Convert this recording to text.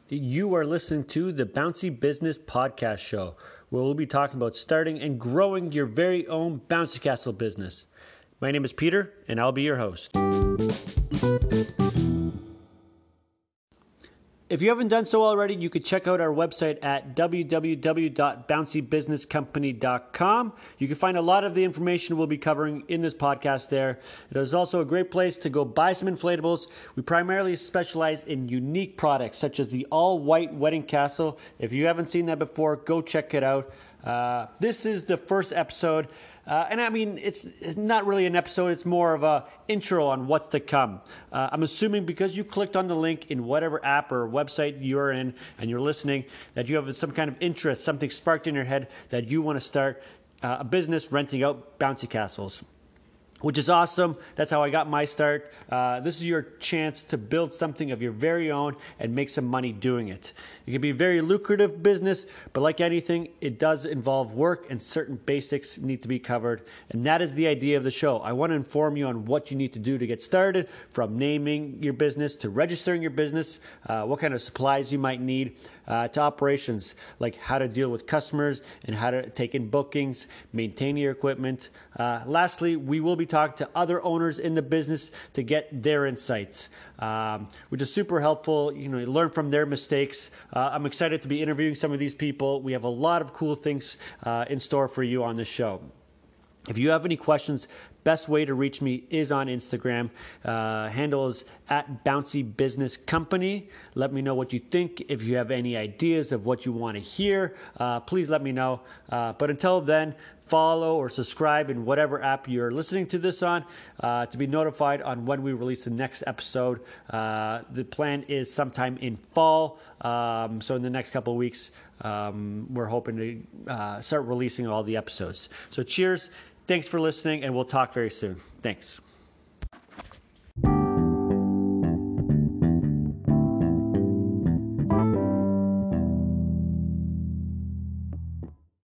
You are listening to the Bouncy Business Podcast Show, where we'll be talking about starting and growing your very own bouncy castle business. My name is Peter, and I'll be your host. If you haven't done so already, you could check out our website at www.bouncybusinesscompany.com. You can find a lot of the information we'll be covering in this podcast there. It is also a great place to go buy some inflatables. We primarily specialize in unique products, such as the all-white wedding castle. If you haven't seen that before, go check it out. This is the first episode, and I mean, it's not really an episode, it's more of a intro on what's to come. I'm assuming because you clicked on the link in whatever app or website you're in and you're listening, that you have some kind of interest, something sparked in your head that you want to start a business renting out bouncy castles. Which is awesome. That's how I got my start. This is your chance to build something of your very own and make some money doing it. It can be a very lucrative business, but like anything, it does involve work and certain basics need to be covered. And that is the idea of the show. I want to inform you on what you need to do to get started, from naming your business to registering your business, what kind of supplies you might need, to operations, like how to deal with customers and how to take in bookings, maintain your equipment. Lastly, we will be talking to other owners in the business to get their insights, which is super helpful. You learn from their mistakes. I'm excited to be interviewing some of these people. We have a lot of cool things in store for you on this show. If you have any questions, best way to reach me is on Instagram. Handle is at Bouncy Business Company. Let me know what you think. If you have any ideas of what you want to hear, please let me know. But until then, follow or subscribe in whatever app you're listening to this on to be notified on when we release the next episode. The plan is sometime in fall. So in the next couple of weeks, we're hoping to start releasing all the episodes. So cheers. Thanks for listening, and we'll talk very soon. Thanks.